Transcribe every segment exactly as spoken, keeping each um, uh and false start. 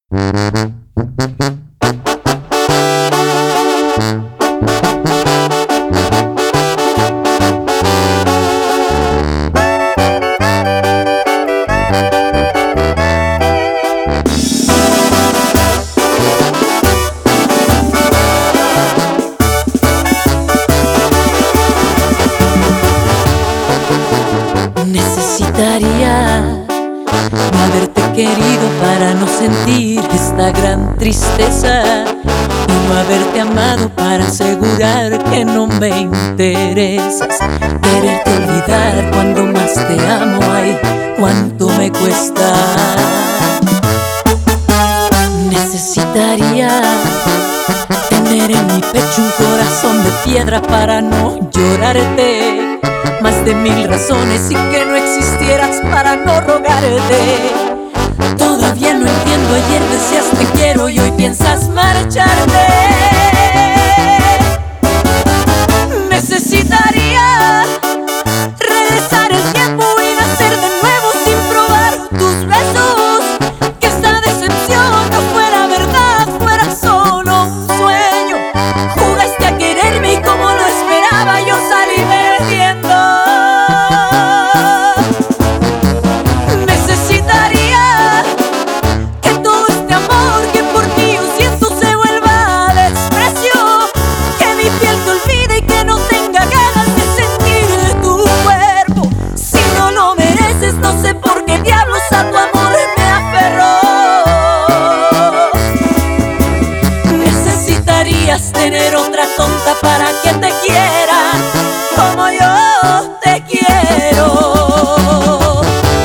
Necesitaría no haberte querido para no sentir esta gran tristeza, y no haberte amado para asegurar que no me interesas. Quererte olvidar cuando más te amo, ay, cuánto me cuesta. Necesitaría tener en mi pecho un corazón de piedra para no llorarte, más de mil razones y que no existieras para no rogarte. Todavía no entiendo, ayer decías te quiero y hoy piensas marcharte. Necesitaría regresar el tiempo y nacer de nuevo sin probar tus besos, que esta decepción no fuera verdad, fuera solo un sueño. Jugaste a quererme y como lo esperaba yo salí perdiendo. Tener otra tonta para que te quiera como yo te quiero.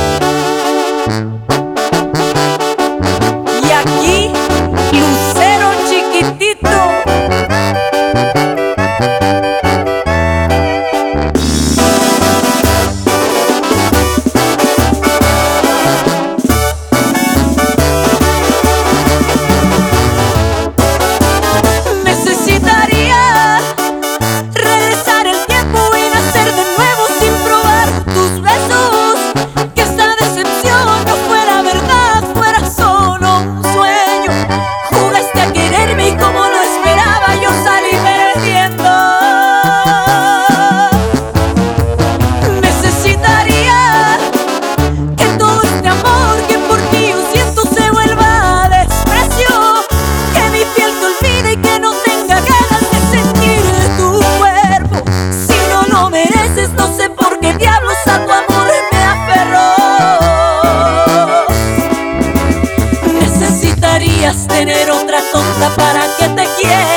Y aquí, Lucero chiquitito. Tener otra tonta para que te quiera